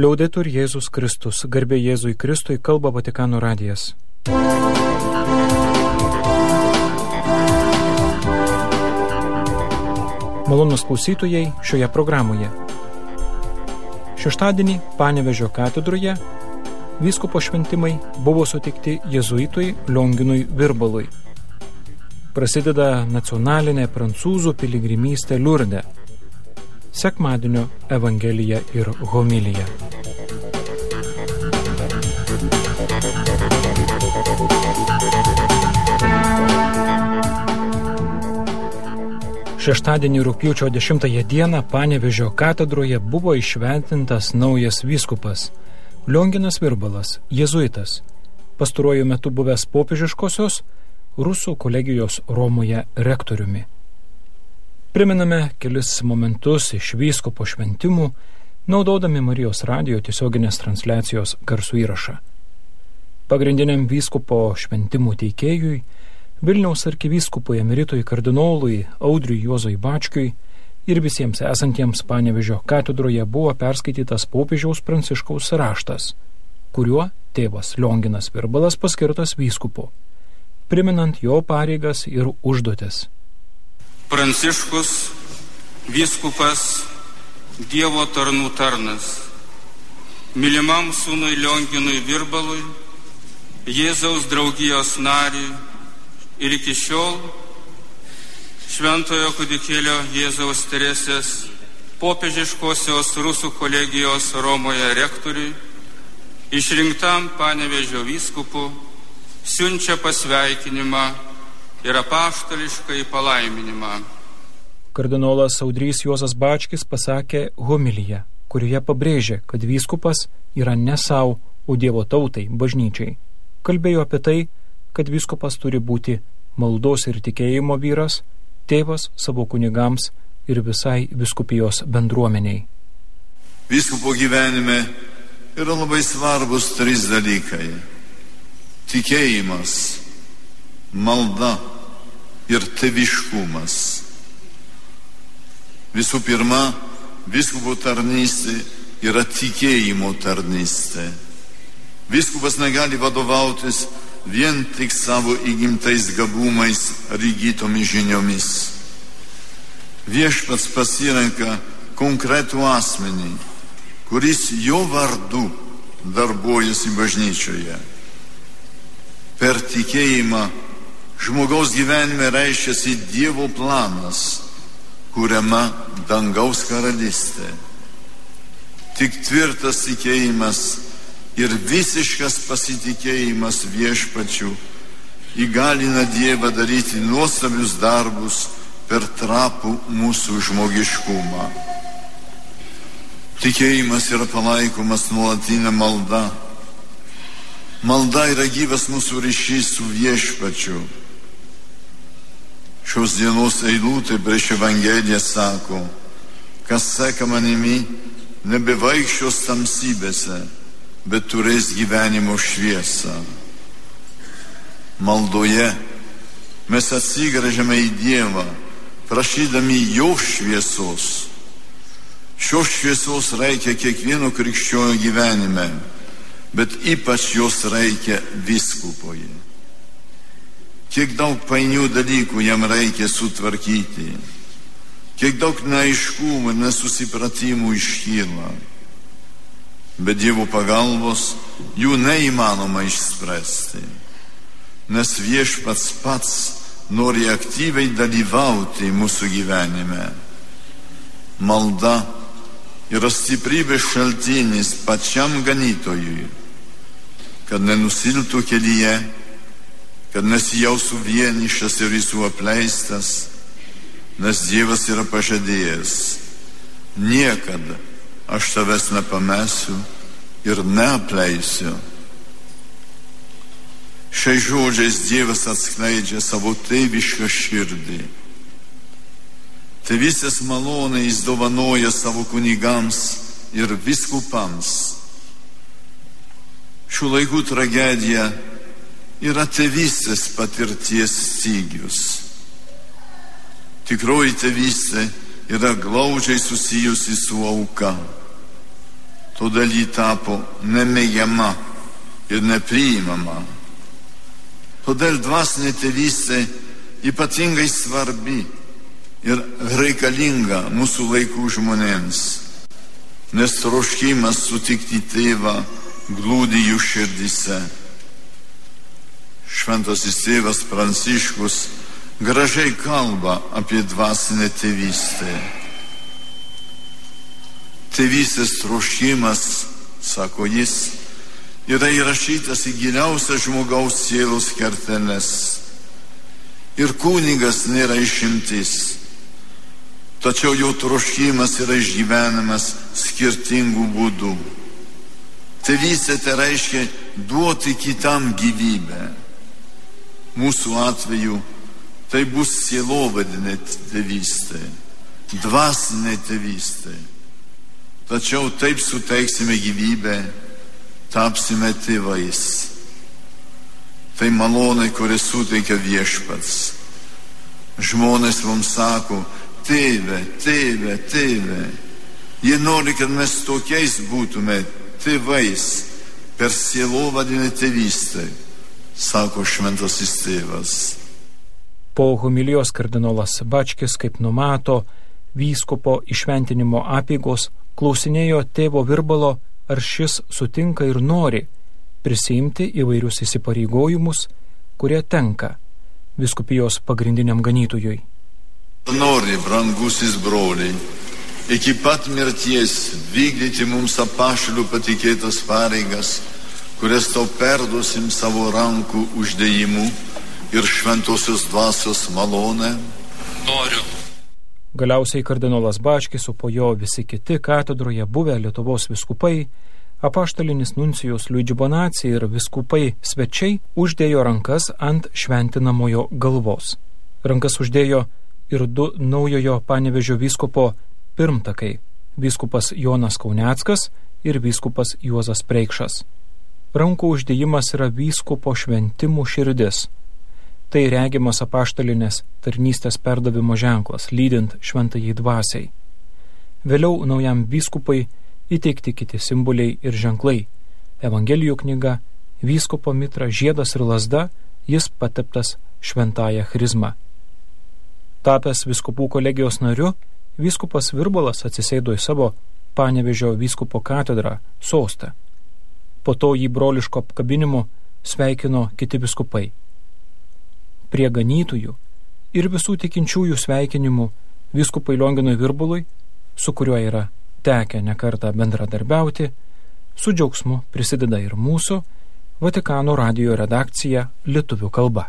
Liaudetur Jėzus Kristus, garbė Jėzui Kristui, kalba Vatikano radijas. Malonūs klausytojai šioje programoje. Šeštadienį Panevėžio katedroje vyskupo šventimai buvo suteikti jėzuitui Lionginui Virbalui. Prasideda nacionalinė prancūzų piligrimystė Liurde. Sekmadienio evangelija ir homilija. Šeštadienį rugpjūčio 10 dieną Panevėžio katedroje buvo įšventintas naujas vyskupas Lionginas Virbalas, jėzuitas, pastaruoju metu buvęs popiežiškosios Rusų kolegijos Romoje rektoriumi. Priminame kelis momentus iš vyskupo šventimų, naudodami Marijos radijo tiesioginės transliacijos garsų įrašą. Pagrindiniam vyskupo šventimų teikėjui, Vilniaus arkivyskupui emeritui kardinolui Audriui Juozui Bačkiui ir visiems esantiems Panevėžio katedroje buvo perskaitytas popiežiaus Pranciškaus raštas, kuriuo tėvas Lionginas Virbalas paskirtas vyskupu, priminant jo pareigas ir užduotis. Pranciškus, vyskupas, Dievo tarnų tarnas, mylimam sūnui Lionginui Virbalui, Jėzaus draugijos nariui ir iki šiol Šventojo kūdikėlio Jėzaus Teresės popiežiškosios Rusų kolegijos Romoje rektoriui, išrinktam Panevėžio vyskupu, siunčia pasveikinimą ir apaštališkai palaiminimą. Kardinolas Audrys Juozas Bačkis pasakė homiliją, kurioje pabrėžė, kad vyskupas yra ne savo, o Dievo tautai, bažnyčiai. Kalbėjo apie tai, kad vyskupas turi būti maldos ir tikėjimo vyras, tėvas savo kunigams ir visai vyskupijos bendruomeniai. Vyskupo gyvenime yra labai svarbus 3 dalykai: tikėjimas, malda ir tėviškumas. Visų pirma, vyskupo tarnystė yra tikėjimo tarnystė. Vyskupas negali vadovautis vien tik savo įgimtais gabumais ar įgytomis žiniomis. Viešpats pasirenka konkretų asmenį, kuris jo vardu darbuojasi bažnyčioje. Per tikėjimą žmogaus gyvenime reiškiasi Dievo planas, kuriama dangaus karalystė. Tik tvirtas tikėjimas ir visiškas pasitikėjimas viešpačiu įgalina Dievą daryti nuostabius darbus per trapų mūsų žmogiškumą. Tikėjimas yra palaikomas nuolatinė malda. Malda yra gyvas mūsų ryšys su viešpačiu. Šios dienos eilutė prieš Evangeliją sako: kas seka manimi, nebevaikščios tamsybėse, bet turės gyvenimo šviesą. Maldoje mes atsigręžiame į Dievą, prašydami jo šviesos. Šios šviesos reikia kiekvieno krikščionio gyvenime, bet ypač jos reikia vyskupoje. Kiek daug painių dalykų jam reikia sutvarkyti, kiek daug neaiškumų ir nesusipratimų iškyla. Be Dievo pagalbos jų neįmanoma išspręsti, nes viešpats pats nori aktyviai dalyvauti mūsų gyvenime. Malda yra stiprybės šaltinis pačiam ganytojui, kad nenusiltų kelyje, kad nesijaustų vienišas ir visų apleistas, nes Dievas yra pažadėjęs: niekada aš tavęs nepamesiu ir neapleisiu. Šiais žodžiais Dievas atskleidžia savo tėvišką širdį. Tėvystės malonę jis dovanoja savo kunigams ir vyskupams. Šių laikų tragedija yra tėvystės patirties stygius. Tikroji tėvystė yra glaudžiai susijusi su auka. todėl ji tapo nemėgiama ir nepriimama. Todėl dvasinė tėvystė ypatingai svarbi ir reikalinga mūsų laikų žmonėms, nes troškimas sutikti tėvą glūdi jų širdise. Šventasis tėvas Pranciškus gražiai kalba apie dvasinę tėvystę. Tėvystės troškimas, sako jis, yra įrašytas į giliausias žmogaus sielos kerteles. Ir kunigas nėra išimtis. Tačiau jo troškimas yra išgyvenamas skirtingų būdų. Tėvystė tai reiškia duoti kitam gyvybę. Mūsų atveju tai bus sielovadinė tėvystė, dvasinė tėvystė. Tačiau taip suteiksime gyvybę, tapsime tėvais. Tai malonė, kurią suteikia Viešpats. Žmonės mums sako, tėve, tėve, tėve. Jie nori, kad mes tokiais būtume tėvais per sielovadinę tėvystę, sako šventasis tėvas. Po homilijos kardinolas Bačkis, kaip numato, vyskupo įšventinimo apeigos klausinėjo tėvo Virbalo, ar šis sutinka ir nori prisiimti įvairius įsipareigojimus, kurie tenka vyskupijos pagrindiniam ganytojui. Nori, brangusis broliai, iki pat mirties vykdyti mums apaštalių patikėtas pareigas, kurias tau perduosim savo rankų uždėjimu ir šventosios dvasios malonę? Noriu. Galiausiai kardinolas Bačkis, o po jo visi kiti katedroje buvę Lietuvos viskupai, apaštalinis nuncijus Luigi Bonaci ir viskupai svečiai uždėjo rankas ant šventinamojo galvos. Rankas uždėjo ir du naujojo Panevėžio vyskupo pirmtakai – vyskupas Jonas Kauneckas ir vyskupas Juozas Preikšas. Rankų uždėjimas yra vyskupo šventimų širdis. Tai regimas apaštalinės tarnystės perdavimo ženklas, lydint šventajai dvasiai. Vėliau naujam vyskupai įteikti kiti simboliai ir ženklai. Evangelijų knyga, vyskupo mitra, žiedas ir lazda, jis pateptas šventąja chrizma. Tapęs vyskupų kolegijos nariu, vyskupas Virbalas atsisėdo į savo Panevėžio vyskupo katedrą sostą. Po to jį broliško apkabinimu sveikino kiti vyskupai. Prie ganytojų ir visų tikinčiųjų sveikinimų vyskupai Lionginui Virbalui, su kuriuo yra tekę nekartą bendradarbiauti, su džiaugsmu prisideda ir mūsų Vatikano radijo redakcija lietuvių kalba.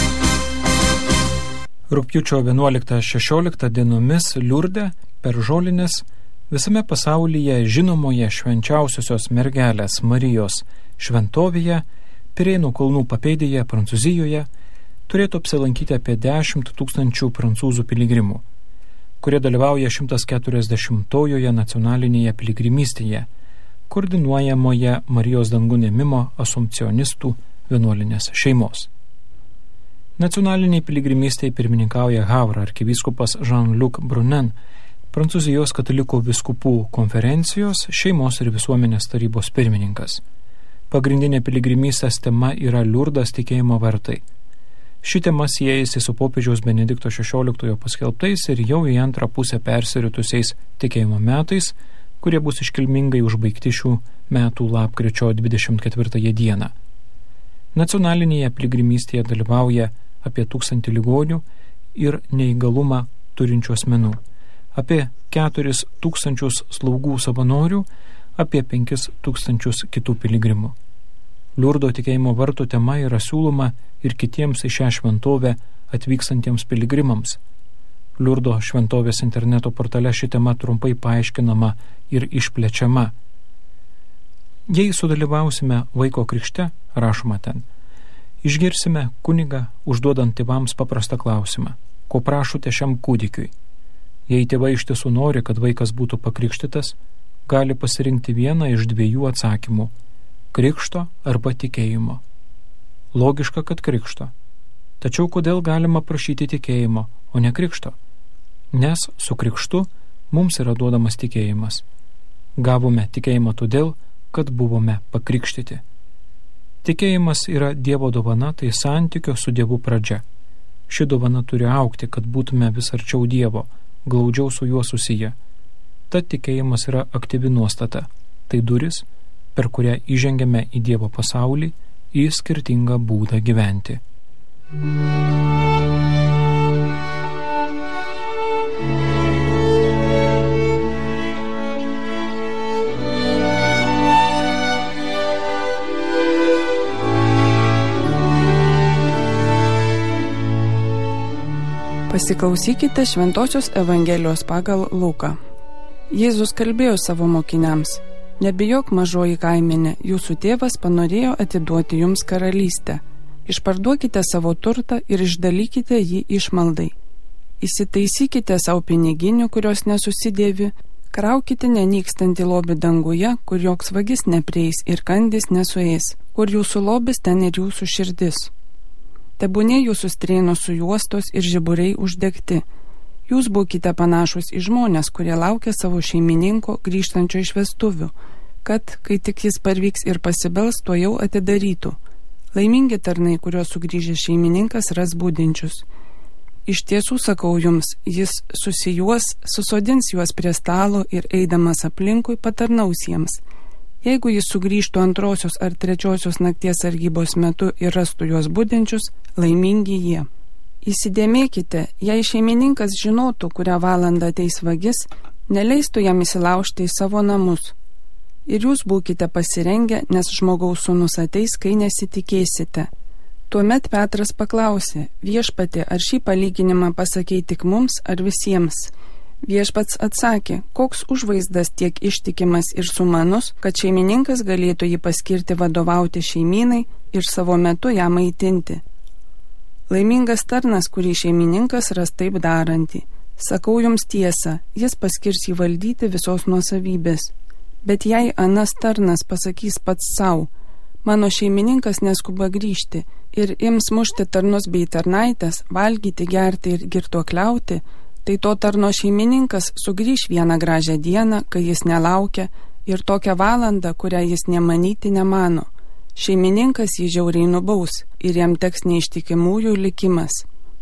Rugpjūčio 11-16 dienomis Liurde per žolines visame pasaulyje žinomoje švenčiausiosios mergelės Marijos šventovėje Pirėnų kalnų papėdėje Prancūzijoje turėtų apsilankyti apie 10 000 prancūzų piligrimų, kurie dalyvauja 140-ojoje nacionalinėje piligrimystėje, koordinuojamoje Marijos dangun ėmimo asumpcionistų vienuolinės šeimos. Nacionaliniai piligrimystėje pirmininkauja Havre arkivyskupas Jean-Luc Brunen, Prancūzijos katalikų vyskupų konferencijos šeimos ir visuomenės tarybos pirmininkas. Pagrindinė piligrimystės tema yra Liurdas tikėjimo vartai. Ši tema siejasi su popiežiaus Benedikto XVI paskelbtais ir jau į antrą pusę persiritusiais tikėjimo metais, kurie bus iškilmingai užbaigti šių metų lapkričio 24 dieną. Nacionalinėje piligrimystėje dalyvauja apie 1000 ligonių ir neįgalumą turinčių asmenų, apie 4000 slaugų savanorių, apie 5000 kitų piligrimų. Liurdo tikėjimo vartų tema yra siūloma ir kitiems į šią šventovę atvykstantiems piligrimams. Liurdo šventovės interneto portale ši tema trumpai paaiškinama ir išplečiama. Jei sudalyvausime vaiko krikšte, rašoma ten, išgirsime kunigą užduodant tėvams paprastą klausimą: ko prašote šiam kūdikiui? Jei tėvai iš tiesų nori, kad vaikas būtų pakrikštytas, gali pasirinkti vieną iš dviejų atsakymų: krikšto arba tikėjimo. Logiška, kad krikšto. Tačiau kodėl galima prašyti tikėjimo, o ne krikšto? Nes su krikštu mums yra duodamas tikėjimas. Gavome tikėjimą todėl, kad buvome pakrikštyti. Tikėjimas yra Dievo dovana, tai santykio su Dievu pradžia. Ši dovana turi augti, kad būtume vis arčiau Dievo, glaudžiau su juo susiję. Tad tikėjimas yra aktyvi nuostata. Tai duris, per kurią įžengiame į Dievo pasaulį, į skirtingą būdą gyventi. Pasiklausykite Šventosios Evangelijos pagal Luką. Jėzus kalbėjo savo mokiniams: nebijok, mažoji kaimenė, jūsų tėvas panorėjo atiduoti jums karalystę. Išparduokite savo turtą ir išdalykite jį išmaldai. Įsitaisykite savo piniginių, kurios nesusidėvi, kraukite nenykstantį lobį danguje, kur joks vagis neprieis ir kandys nesuės, kur jūsų lobis, ten ir jūsų širdis. Tebūnė jūsų strėnos sujuostos ir žiburiai uždegti. Jūs būkite panašus į žmonės, kurie laukia savo šeimininko grįžtančio iš vestuvių, kad, kai tik jis parvyks ir pasibels, to jau atidarytų. Laimingi tarnai, kuriuos sugrįžęs šeimininkas ras budinčius. Iš tiesų sakau jums, jis susijuos, susodins juos prie stalo ir eidamas aplinkui patarnaus jiems. Jeigu jis sugrįžtų antrosios ar trečiosios nakties sargybos metu ir rastų juos budinčius, laimingi jie. Įsidėmėkite, jei šeimininkas žinotų, kurią valandą ateis vagis, neleistų jam įsilaužti į savo namus. Ir jūs būkite pasirengę, nes žmogaus sūnus ateis, kai nesitikėsite. Tuomet Petras paklausė: viešpatie, ar šį palyginimą pasakei tik mums ar visiems? Viešpats atsakė: koks užvaizdas tiek ištikimas ir sumanus, kad šeimininkas galėtų jį paskirti vadovauti šeimynai ir savo metu ją maitinti. Laimingas tarnas, kurį šeimininkas ras taip darantį. Sakau jums tiesą, jis paskirs jį valdyti visos nuosavybės. Bet jei anas tarnas pasakys pats savo: mano šeimininkas neskuba grįžti, ir ims mušti tarnus bei tarnaitės, valgyti, gerti ir girtuokliauti, tai to tarno šeimininkas sugrįš vieną gražią dieną, kai jis nelaukia, ir tokią valandą, kurią jis nemanyti nemano. Šeimininkas jį žiauriai nubaus ir jam teks neištikimųjų likimas.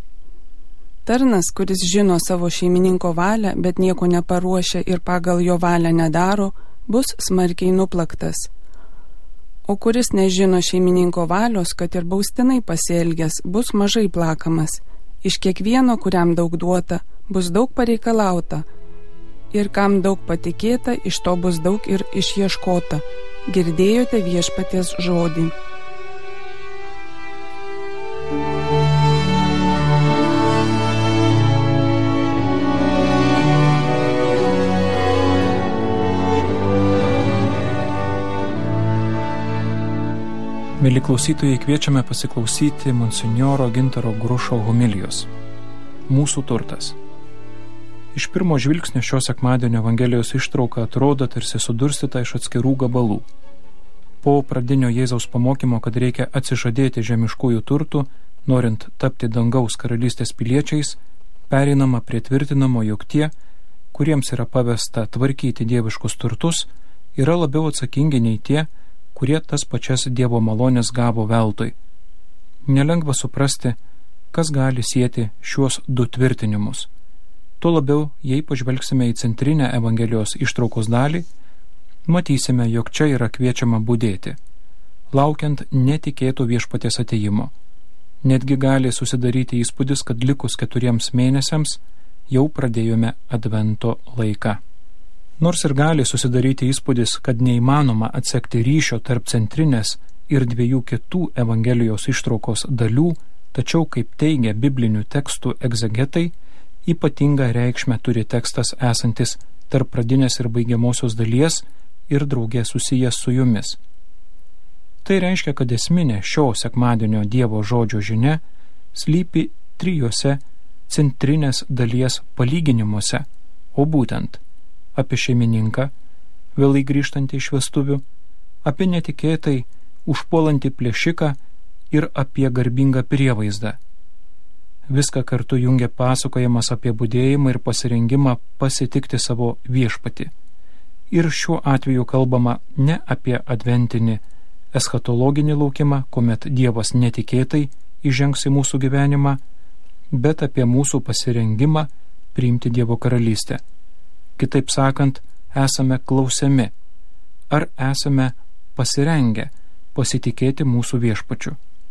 Tarnas, kuris žino savo šeimininko valią, bet nieko neparuošia ir pagal jo valią nedaro, bus smarkiai nuplaktas. O kuris nežino šeimininko valios, kad ir baustinai pasielgęs, bus mažai plakamas. Iš kiekvieno, kuriam daug duota, bus daug pareikalauta, ir kam daug patikėta, iš to bus daug ir išieškota. Girdėjote viešpaties žodį. Mieli klausytojai, kviečiame pasiklausyti monsinjoro Gintaro Grušo homilijos. Mūsų turtas. Iš pirmo žvilgsnio šio sekmadienio Evangelijos ištrauka atrodo tarsi sudurstyta iš atskirų gabalų. Po pradinio Jėzaus pamokymo, kad reikia atsižadėti žemiškųjų turtų, norint tapti dangaus karalystės piliečiais, pereinama prie tvirtinamo, jog tie, kuriems yra pavesta tvarkyti dieviškus turtus, yra labiau atsakingi nei tie, kurie tas pačias Dievo malonės gavo veltui. Nelengva suprasti, kas gali sieti šiuos du tvirtinimus. Tuo labiau, jei pažvelgsime į centrinę Evangelijos ištraukos dalį, matysime, jog čia yra kviečiama budėti, laukiant netikėto viešpaties atėjimo. Netgi gali susidaryti įspūdis, kad likus 4 mėnesiams jau pradėjome advento laiką. Nors ir gali susidaryti įspūdis, kad neįmanoma atsekti ryšio tarp centrinės ir 2 kitų Evangelijos ištraukos dalių, tačiau, kaip teigia biblinių tekstų egzegetai, ypatingą reikšmę turi tekstas esantis tarp pradinės ir baigiamosios dalies ir draugė susijęs su jumis. Tai reiškia, kad esminė šio sekmadienio Dievo žodžio žinia slypi 3 centrinės dalies palyginimuose, o būtent apie šeimininką, vėlai grįžtantį iš vestuvių, apie netikėtai užpuolantį plėšiką ir apie garbingą prievaizdą. Viską kartu jungia pasakojimas apie budėjimą ir pasirengimą pasitikti savo viešpatį. Ir šiuo atveju kalbama ne apie adventinį eschatologinį laukimą, kuomet Dievas netikėtai įžengs į mūsų gyvenimą, bet apie mūsų pasirengimą priimti Dievo karalystę. Kitaip sakant, esame klausiami, ar esame pasirengę pasitikėti mūsų viešpačiu.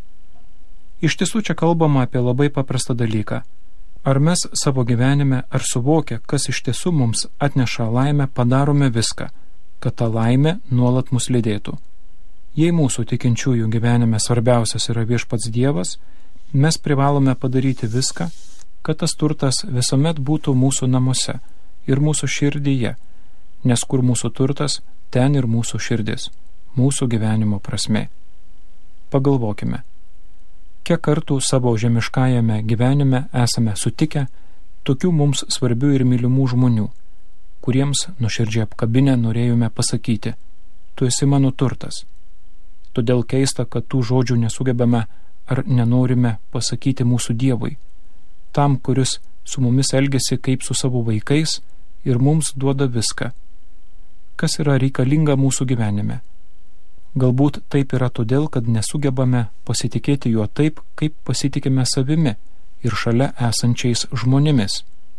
Iš tiesų čia kalbama apie labai paprastą dalyką. Ar mes savo gyvenime, ar suvokę, kas iš tiesų mums atneša laimę, padarome viską, kad ta laimė nuolat mus lydėtų. Jei mūsų tikinčiųjų gyvenime svarbiausias yra viešpats Dievas, mes privalome padaryti viską, kad tas turtas visuomet būtų mūsų namuose ir mūsų širdyje, nes kur mūsų turtas, ten ir mūsų širdis, mūsų gyvenimo prasmė. Pagalvokime, kiek kartų savo žemiškajame gyvenime esame sutikę tokių mums svarbių ir mylimų žmonių, kuriems nuoširdžiai apkabinę norėjome pasakyti: tu esi mano turtas. Todėl keista, kad tų žodžių nesugebame ar nenorime pasakyti mūsų Dievui, tam, kuris su mumis elgiasi kaip su savo vaikais ir mums duoda viską, kas yra reikalinga mūsų gyvenime. Galbūt taip yra todėl, kad nesugebame pasitikėti juo taip, kaip pasitikime savimi ir šalia esančiais žmonėmis.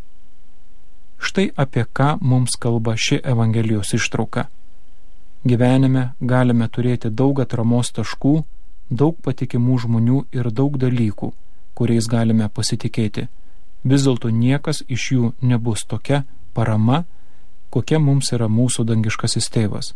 Štai apie ką mums kalba ši Evangelijos ištrauka. Gyvenime galime turėti daug atramos taškų, daug patikimų žmonių ir daug dalykų, kuriais galime pasitikėti. Vis dėlto niekas iš jų nebus tokia parama, kokia mums yra mūsų dangiškasis tėvas.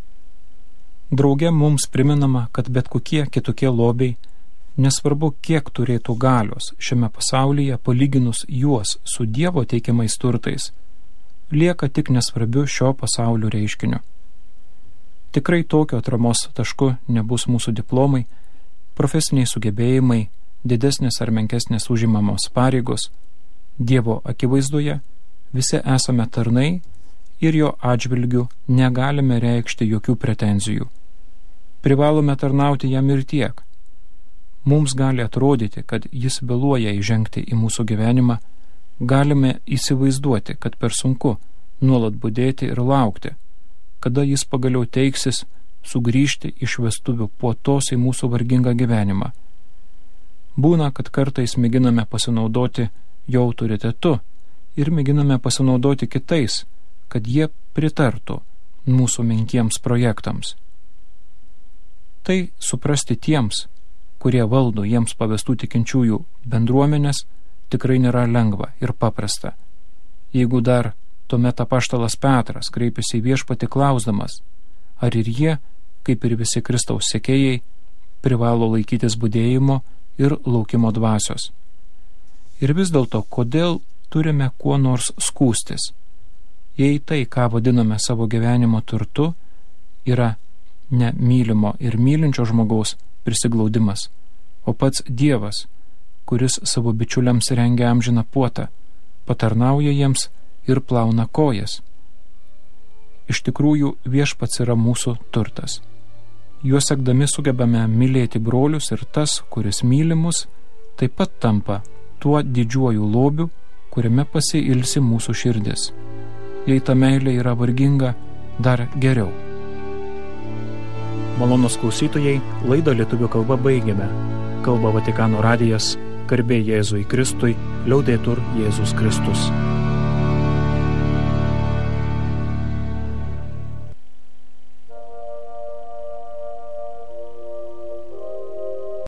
Drauge mums priminama, kad bet kokie kitokie lobiai, nesvarbu kiek turėtų galios šiame pasaulyje, palyginus juos su Dievo teikiamais turtais, lieka tik nesvarbiu šio pasaulio reiškiniu. Tikrai tokio atramos tašku nebus mūsų diplomai, profesiniai sugebėjimai, didesnės ar menkesnės užimamos pareigos. Dievo akivaizdoje visi esame tarnai ir jo atžvilgiu negalime reikšti jokių pretenzijų. Privalome tarnauti jam ir tiek. Mums gali atrodyti, kad jis vėluoja įžengti į mūsų gyvenimą, galime įsivaizduoti, kad per sunku nuolat budėti ir laukti, kada jis pagaliau teiksis sugrįžti iš vestuvių puotos į mūsų vargingą gyvenimą. Būna, kad kartais mėginame pasinaudoti jo autoritetu ir mėginame pasinaudoti kitais, kad jie pritartų mūsų menkiems projektams. Tai suprasti tiems, kurie valdo jiems pavestų tikinčiųjų bendruomenės, tikrai nėra lengva ir paprasta. Jeigu dar tuomet apaštalas Petras kreipėsi į viešpatį klausdamas, ar ir jie, kaip ir visi Kristaus sekėjai, privalo laikytis budėjimo ir laukimo dvasios. Ir vis dėlto, kodėl turime kuo nors skųstis, jei tai, ką vadiname savo gyvenimo turtu, yra ne mylimo ir mylinčio žmogaus prisiglaudimas, o pats Dievas, kuris savo bičiuliams rengia amžiną puotą, patarnauja jiems ir plauna kojas. Iš tikrųjų, viešpats yra mūsų turtas. Juo sekdami sugebame mylėti brolius ir tas, kuris myli mus, taip pat tampa tuo didžiuoju lobiu, kuriame pasiilsi mūsų širdis. Jei ta meilė yra varginga, dar geriau. Malonūs klausytojai, laidą lietuvių kalba baigėme. Kalba Vatikano radijas, garbė Jėzui Kristui, liaudetur Jėzus Kristus.